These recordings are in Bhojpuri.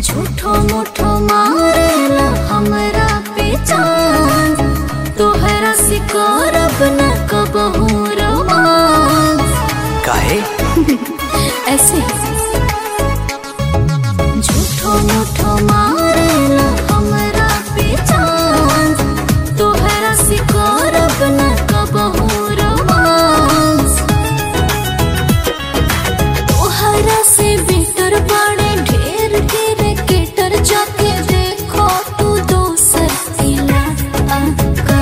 झूठो मूठो मारेला हमरा पे चांद, तोहरा से करब न कबहू रोमांस। काहे? ऐसे झूठो मूठो मारेला हमरा पे चांद, तोहरा से करब न कबहू रोमांस। तोहरा से बेटर बड़े ढेर के रैकेटर, जाके देखो तू दोसर इलाका।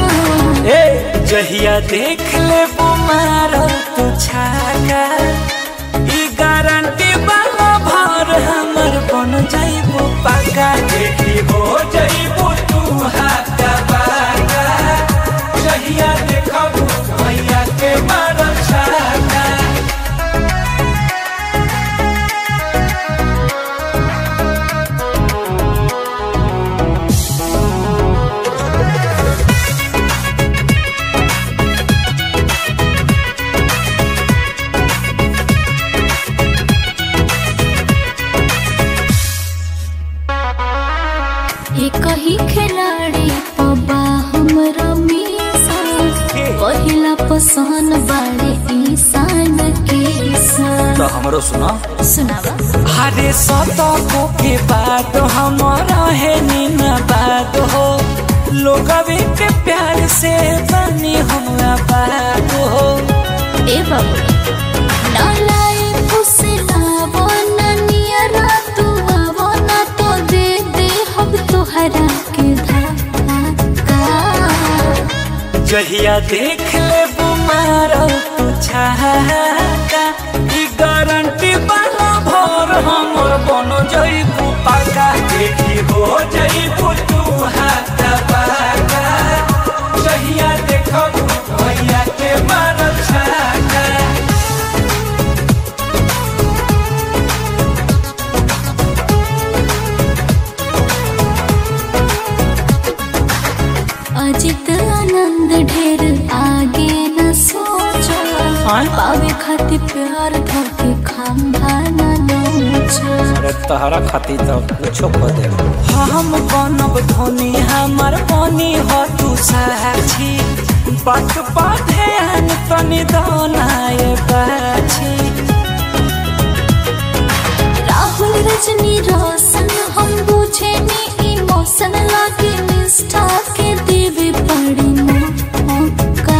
जहिया देख ले मारो तू छाका, ई गारंटी वाला भर हमर बन जाइबो पाका। देखी हो जाइबो तू हाथा बाका, जहिया देखबो भैया के मारो छाका। एक ही खिलाड़ी पबा हमरा मीसा, पहिला पसंद बाड़े ईसान के सन। तो हमरो सुनावा। हरे सतको के बात हमारा है नीना बात हो, लोगवे के प्यार से बनी हमरा बात हो। ए बाबू ना लाए उसे लावो ना नियरा तू आवो ना, तो दे दे हम तोहरा के धक्का। जहिया देख ले मारो तू छाका, ई गारंटी वाला भर हमर बन जाइबू पाका। देखी हो जाइबू तू हाथा बाका, जहिया देखबू भैया के मारो छाका। अजित आनंद ढेर आगे न सोचो, पावे खातिर प्यार धके खंभा न नोचो। अरे तहरा खातिर तो कुछो कर दे। हम बनब धोनी हमर बनी हो तू साक्षी, बात बाधे अन तनी दोनाए बाछी। राहुल रजनी रोशन हम बुझे नी इमोशन, लागे निष्ठा के देवे पड़ी मौका।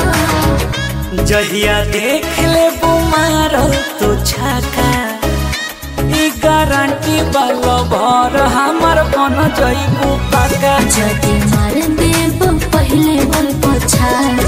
जहिया देख ले मारो तू छाका, ई गारंटी वाला भर हमर बन जाइबू पाका। जदी मार देब पहले बोल पछाड़